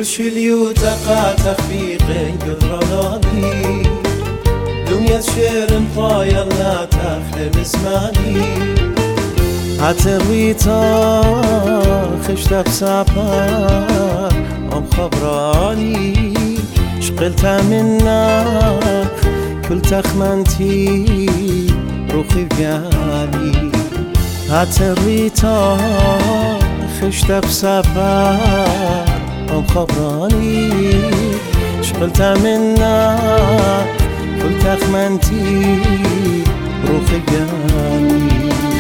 شلي وتقع تخفيق قراني دنيا شير طاير لا تخدم زماني عترويتا خشت بسابا ام خبراني شقلت منك كل تخمنتي روحي بيالي عترويتا خشت بسابا ام خبراني شقلت منك كل تخمنتي روحي بيالي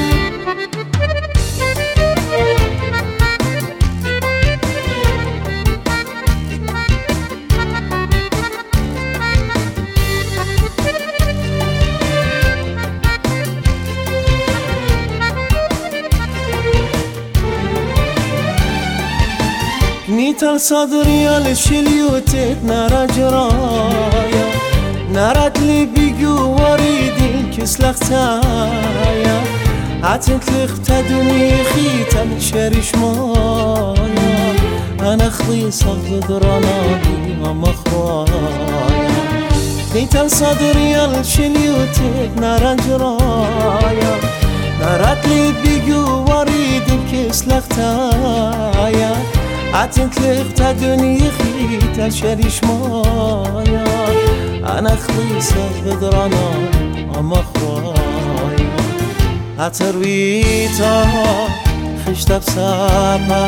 نيت صدري على شليوتك نارا جرايا نارت لي بيجو وريدي كسلختايا عتنت لخت دنيا خيتا شريش مايا انا خليصة بدراناني ومخرايا نيت صدري على شليوتك نارا جرايا نارت لي بيجو وريدي كسلختايا عتنت لخت دنيا خيتا شريش مايا أنا خليصة بدرانا ومخرايا عترويتا خشت بسابا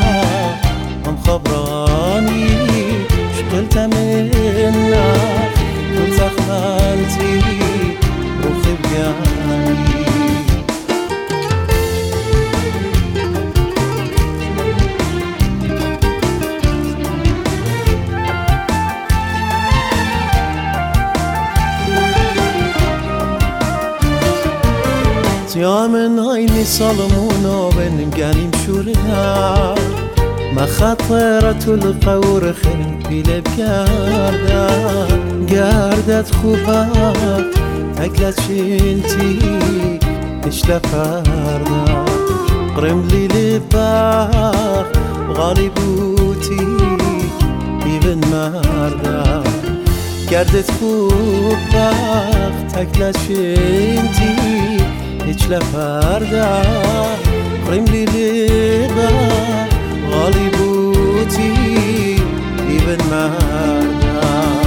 ومخبراني شقلت منك كنت أخمنتي روحي بياني يا من عيني صلمونا بين قاني مشورها ما خطرت القور خير بلا بقاردة قاردة خوبات أكلت شنتي إشلا فاردة قرم لي لباخ غالبوتي ابن ماردة قاردة خوبات أكلت شنتي إشلا فاردة قرم لي لبا غالبوتي ابن ماردة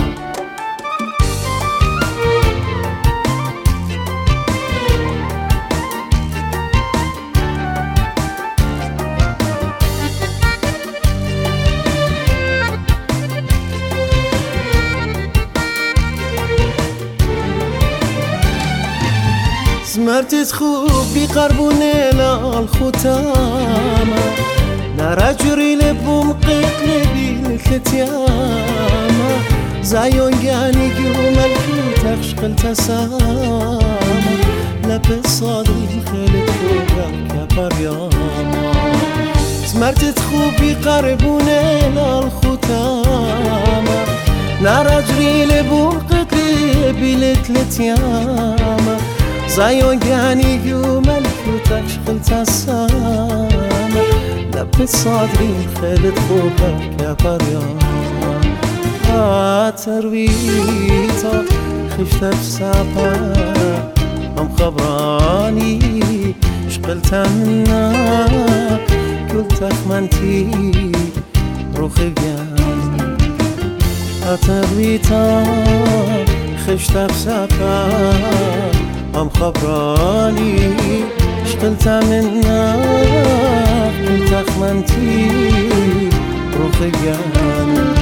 زمرت خوب بقربوني للختامة نارا جري لبوم قلبي للختيامة زايون قاني قوم الكوت أخشقل تسامة لبس صادري خلت فوقك بريامة زمرت خوب بقربوني للختامة نارا جري لبوم قلبي للختيامة زايون قاني قوم الكوت أخشقل تسامة لبس صدري خلت فوقك يا بريامة عترويتا خشت بسابا ام خبراني شقلت منك كل تخمنتي روحي بياني عترويتا خشت بسابا ام خبراني شقلت منك كل تخمنتي روحي بياني